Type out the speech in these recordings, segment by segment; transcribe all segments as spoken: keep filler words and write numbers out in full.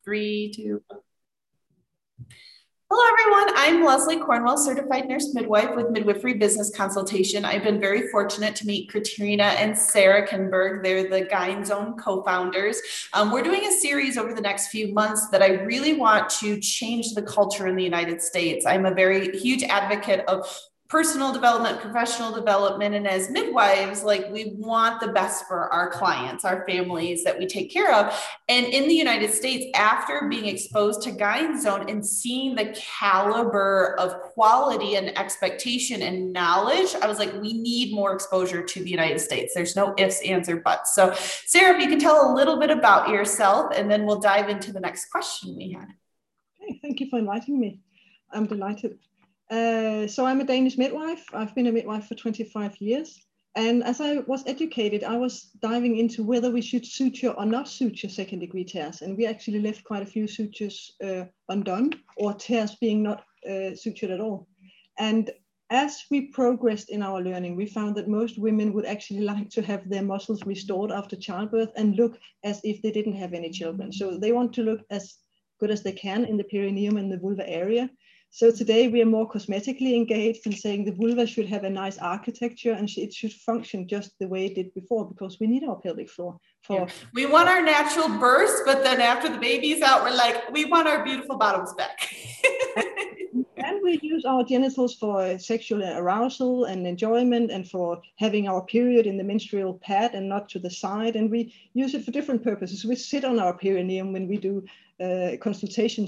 Three, two. Hello, everyone. I'm Leslie Cornwell, certified nurse midwife with Midwifery Business Consultation. I've been very fortunate to meet Katrina and Sarah Kinberg. They're the Guiding Zone co-founders. Um, we're doing a series over the next few months that I really want to change the culture in the United States. I'm a very huge advocate of personal development, professional development. And as midwives, like we want the best for our clients, our families that we take care of. And in the United States, after being exposed to Guiding Zone and seeing the caliber of quality and expectation and knowledge, I was like, we need more exposure to the United States. There's no ifs, ands, or buts. So Sarah, if you can tell a little bit about yourself, and then we'll dive into the next question we had. Okay, thank you for inviting me. I'm delighted. Uh, so I'm a Danish midwife. I've been a midwife for twenty-five years. And as I was educated, I was diving into whether we should suture or not suture second degree tears. And we actually left quite a few sutures uh, undone, or tears being not uh, sutured at all. And as we progressed in our learning, we found that most women would actually like to have their muscles restored after childbirth and look as if they didn't have any children. So they want to look as good as they can in the perineum and the vulva area. So today we are more cosmetically engaged in saying the vulva should have a nice architecture and it should function just the way it did before, because we need our pelvic floor. For yeah. We want our natural bursts, but then after the baby's out, we're like, we want our beautiful bottoms back. And we use our genitals for sexual arousal and enjoyment and for having our period in the menstrual pad and not to the side. And we use it for different purposes. We sit on our perineum when we do uh, consultations,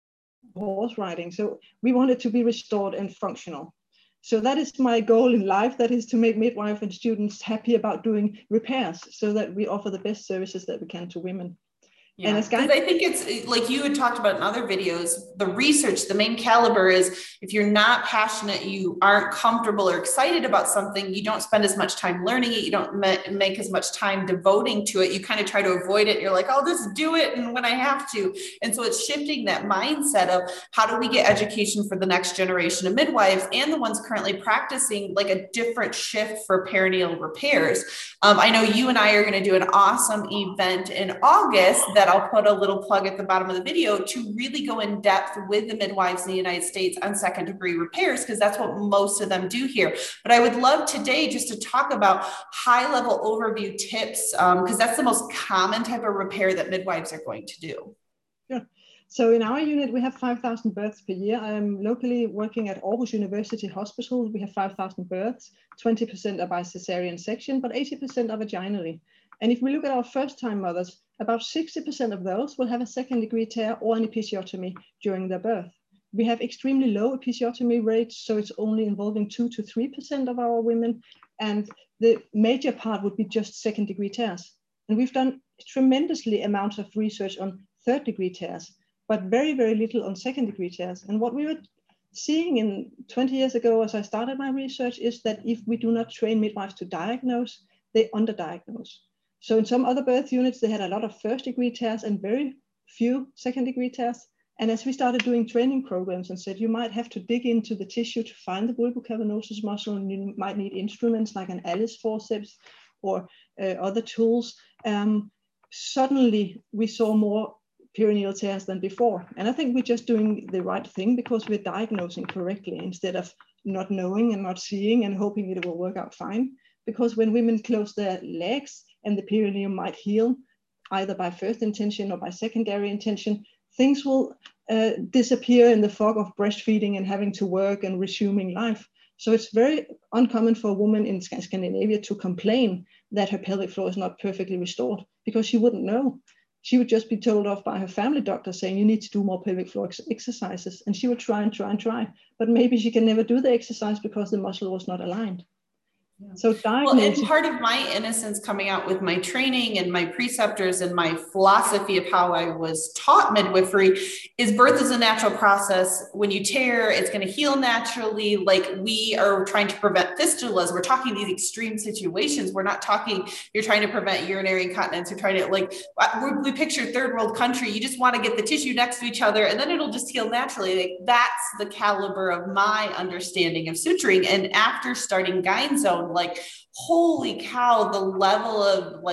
horse riding. So we want it to be restored and functional. So that is my goal in life. That is to make midwife and students happy about doing repairs so that we offer the best services that we can to women. Yeah, because I think it's like you had talked about in other videos, the research, the main caliber is if you're not passionate, you aren't comfortable or excited about something, you don't spend as much time learning it, you don't make as much time devoting to it, you kind of try to avoid it. You're like, I'll just do it and when I have to. And so it's shifting that mindset of how do we get education for the next generation of midwives and the ones currently practicing like a different shift for perineal repairs. Um, I know you and I are going to do an awesome event in August that I'll put a little plug at the bottom of the video to really go in depth with the midwives in the United States on second degree repairs, because that's what most of them do here. But I would love today just to talk about high level overview tips, because um, that's the most common type of repair that midwives are going to do. Sure. So in our unit, we have five thousand births per year. I'm locally working at Aarhus University Hospital. We have five thousand births, twenty percent are by cesarean section, but eighty percent are vaginally. And if we look at our first time mothers, about sixty percent of those will have a second degree tear or an episiotomy during their birth. We have extremely low episiotomy rates, so it's only involving two to three percent of our women. And the major part would be just second degree tears. And we've done tremendously amounts of research on third degree tears, but very, very little on second degree tears. And what we were seeing in twenty years ago, as I started my research, is that if we do not train midwives to diagnose, they underdiagnose. So in some other birth units, they had a lot of first degree tears and very few second degree tears. And as we started doing training programs and said, you might have to dig into the tissue to find the bulbocavernosus muscle, and you might need instruments like an Alice forceps or uh, other tools. Um, suddenly we saw more perineal tears than before. And I think we're just doing the right thing because we're diagnosing correctly instead of not knowing and not seeing and hoping it will work out fine. Because when women close their legs and the perineum might heal either by first intention or by secondary intention, things will uh, disappear in the fog of breastfeeding and having to work and resuming life. So it's very uncommon for a woman in Scandinavia to complain that her pelvic floor is not perfectly restored, because she wouldn't know. She would just be told off by her family doctor saying, you need to do more pelvic floor ex exercises. And she would try and try and try, but maybe she can never do the exercise because the muscle was not aligned. Yeah. So well, and part of my innocence coming out with my training and my preceptors and my philosophy of how I was taught midwifery is birth is a natural process. When you tear, it's going to heal naturally. Like we are trying to prevent fistulas. We're talking these extreme situations. We're not talking, you're trying to prevent urinary incontinence. You're trying to like, we picture third world country. You just want to get the tissue next to each other and then it'll just heal naturally. Like that's the caliber of my understanding of suturing. And after starting Guiding Zone, like, holy cow, the level of like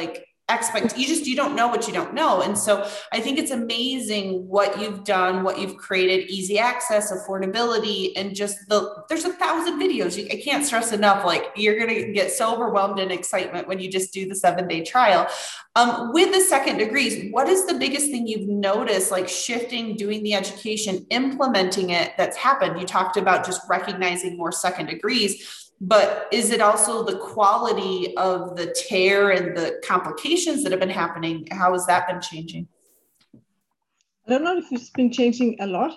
expect, you just, you don't know what you don't know. And so I think it's amazing what you've done, what you've created, easy access, affordability, and just the, there's a thousand videos. I can't stress enough, like you're going to get so overwhelmed in excitement when you just do the seven day trial. Um, with the second degrees, what is the biggest thing you've noticed, like shifting, doing the education, implementing it, that's happened? You talked about just recognizing more second degrees, but is it also the quality of the tear and the complications that have been happening? How has that been changing? I don't know if it's been changing a lot.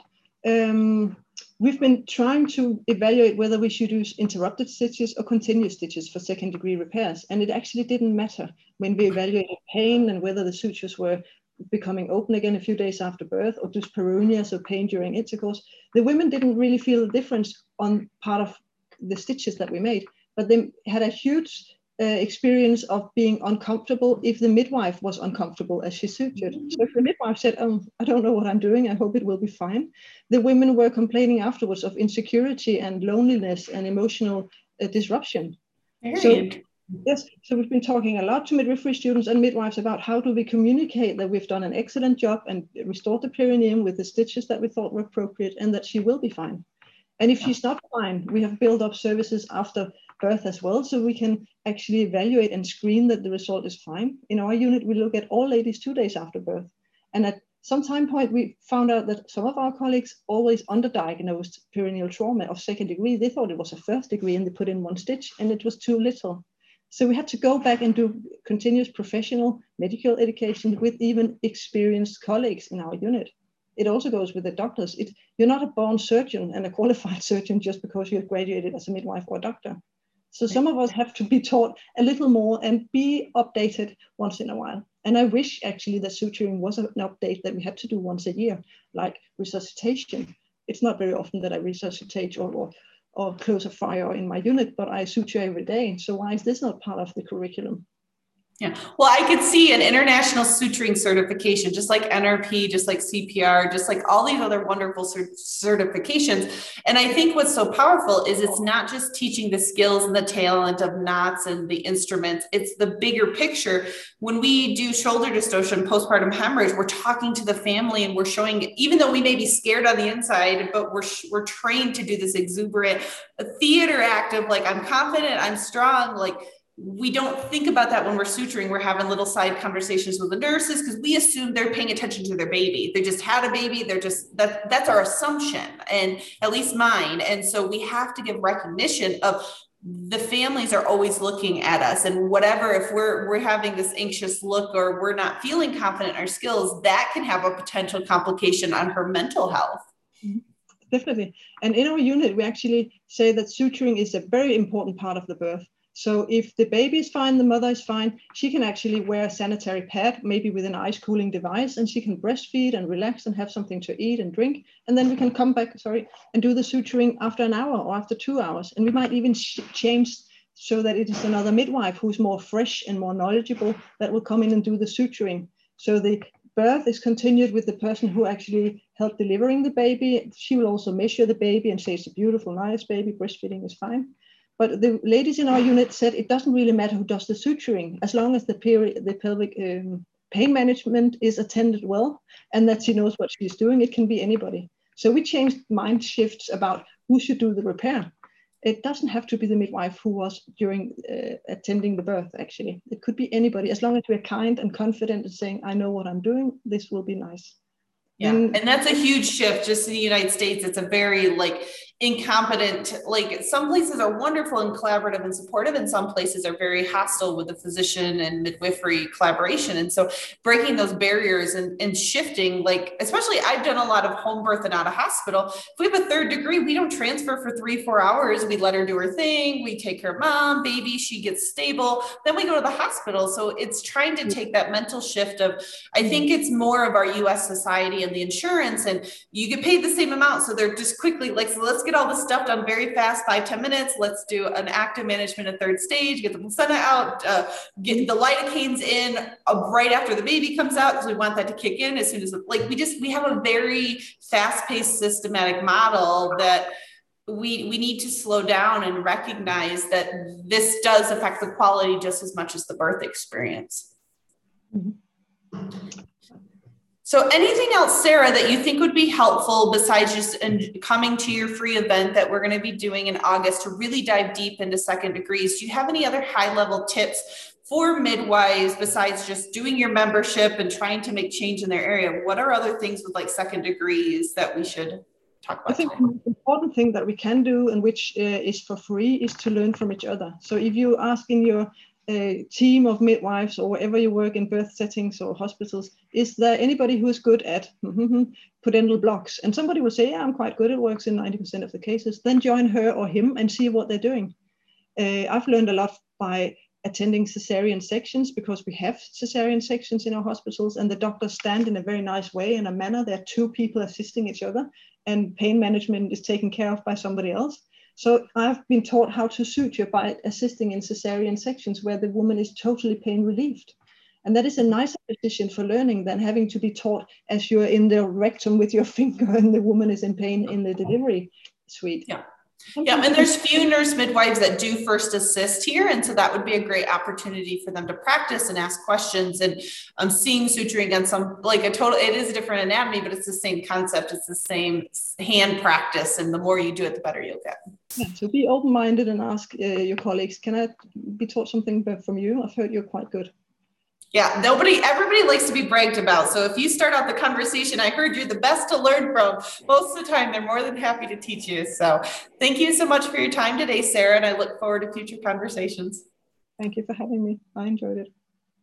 Um, we've been trying to evaluate whether we should use interrupted stitches or continuous stitches for second degree repairs. And it actually didn't matter when we evaluated pain and whether the sutures were becoming open again a few days after birth or dyspareunia, so pain during intercourse. The women didn't really feel the difference on part of the stitches that we made, but they had a huge uh, experience of being uncomfortable if the midwife was uncomfortable as she sutured. So if the midwife said, oh, I don't know what I'm doing, I hope it will be fine, the women were complaining afterwards of insecurity and loneliness and emotional uh, disruption. So, yes, so we've been talking a lot to midwifery students and midwives about how do we communicate that we've done an excellent job and restored the perineum with the stitches that we thought were appropriate and that she will be fine. And if she's not fine, we have built up services after birth as well, so we can actually evaluate and screen that the result is fine. In our unit, we look at all ladies two days after birth. And at some time point, we found out that some of our colleagues always underdiagnosed perineal trauma of second degree. They thought it was a first degree and they put in one stitch and it was too little. So we had to go back and do continuous professional medical education with even experienced colleagues in our unit. It also goes with the doctors. It, you're not a born surgeon and a qualified surgeon just because you're graduated as a midwife or a doctor. So some of us have to be taught a little more and be updated once in a while. And I wish actually that suturing was an update that we had to do once a year, like resuscitation. It's not very often that I resuscitate or, or, or close a fire in my unit, but I suture every day. So why is this not part of the curriculum? Yeah, well, I could see an international suturing certification, just like N R P, just like C P R, just like all these other wonderful cert- certifications. And I think what's so powerful is it's not just teaching the skills and the talent of knots and the instruments. It's the bigger picture. When we do shoulder dystocia and postpartum hemorrhage, we're talking to the family and we're showing, even though we may be scared on the inside, but we're, we're trained to do this exuberant theater act of like, I'm confident, I'm strong, like, we don't think about that when we're suturing. We're having little side conversations with the nurses because we assume they're paying attention to their baby. They just had a baby. They're just, that that's our assumption, and at least mine. And so we have to give recognition of the families are always looking at us, and whatever, if we're, we're having this anxious look or we're not feeling confident in our skills, that can have a potential complication on her mental health. Definitely. And in our unit, we actually say that suturing is a very important part of the birth. So if the baby is fine, the mother is fine, she can actually wear a sanitary pad, maybe with an ice cooling device, and she can breastfeed and relax and have something to eat and drink. And then we can come back, sorry, and do the suturing after an hour or after two hours. And we might even sh- change so that it is another midwife who's more fresh and more knowledgeable that will come in and do the suturing. So the birth is continued with the person who actually helped delivering the baby. She will also measure the baby and say it's a beautiful, nice baby, breastfeeding is fine. But the ladies in our unit said it doesn't really matter who does the suturing, as long as the, peri- the pelvic um, pain management is attended well and that she knows what she's doing. It can be anybody. So we changed mind shifts about who should do the repair. It doesn't have to be the midwife who was during uh, attending the birth, actually. It could be anybody, as long as we're kind and confident and saying, I know what I'm doing, this will be nice. Yeah, and that's a huge shift. Just in the United States, it's a very like incompetent, like some places are wonderful and collaborative and supportive, and some places are very hostile with the physician and midwifery collaboration. And so breaking those barriers and, and shifting, like, especially I've done a lot of home birth and out of hospital. If we have a third degree, we don't transfer for three, four hours. We let her do her thing. We take care of mom, baby, she gets stable. Then we go to the hospital. So it's trying to take that mental shift of, I think it's more of our U S society and the insurance, and you get paid the same amount. So they're just quickly like, so let's get all this stuff done very fast, five, ten minutes. Let's do an active management at third stage, get the placenta out, uh, get the lidocaines in uh, right after the baby comes out, because we want that to kick in as soon as, like, we just, we have a very fast-paced systematic model that we, we need to slow down and recognize that this does affect the quality just as much as the birth experience. Mm-hmm. So anything else, Sarah, that you think would be helpful besides just in coming to your free event that we're going to be doing in August to really dive deep into second degrees? Do you have any other high level tips for midwives besides just doing your membership and trying to make change in their area? What are other things with like second degrees that we should talk about? I think today? the important thing that we can do, and which uh, is for free, is to learn from each other. So if you ask in your a team of midwives or wherever you work in birth settings or hospitals, is there anybody who is good at pudendal blocks? And somebody will say, yeah, I'm quite good, it works in ninety percent of the cases. Then join her or him and see what they're doing. Uh, I've learned a lot by attending cesarean sections, because we have cesarean sections in our hospitals and the doctors stand in a very nice way, in a manner. There are two people assisting each other and pain management is taken care of by somebody else. So I've been taught how to suture by assisting in cesarean sections where the woman is totally pain relieved. And that is a nicer position for learning than having to be taught as you're in the rectum with your finger and the woman is in pain in the delivery suite. Yeah. Yeah, and there's few nurse midwives that do first assist here, and so that would be a great opportunity for them to practice and ask questions. And um, seeing suturing against some, like a total, it is a different anatomy, but it's the same concept. It's the same hand practice, and the more you do it, the better you'll get. Yeah, so be open-minded and ask uh, your colleagues, can I be taught something from you? I've heard you're quite good. Yeah, nobody, everybody likes to be bragged about. So if you start out the conversation, I heard you're the best to learn from, most of the time, they're more than happy to teach you. So thank you so much for your time today, Sarah, and I look forward to future conversations. Thank you for having me. I enjoyed it.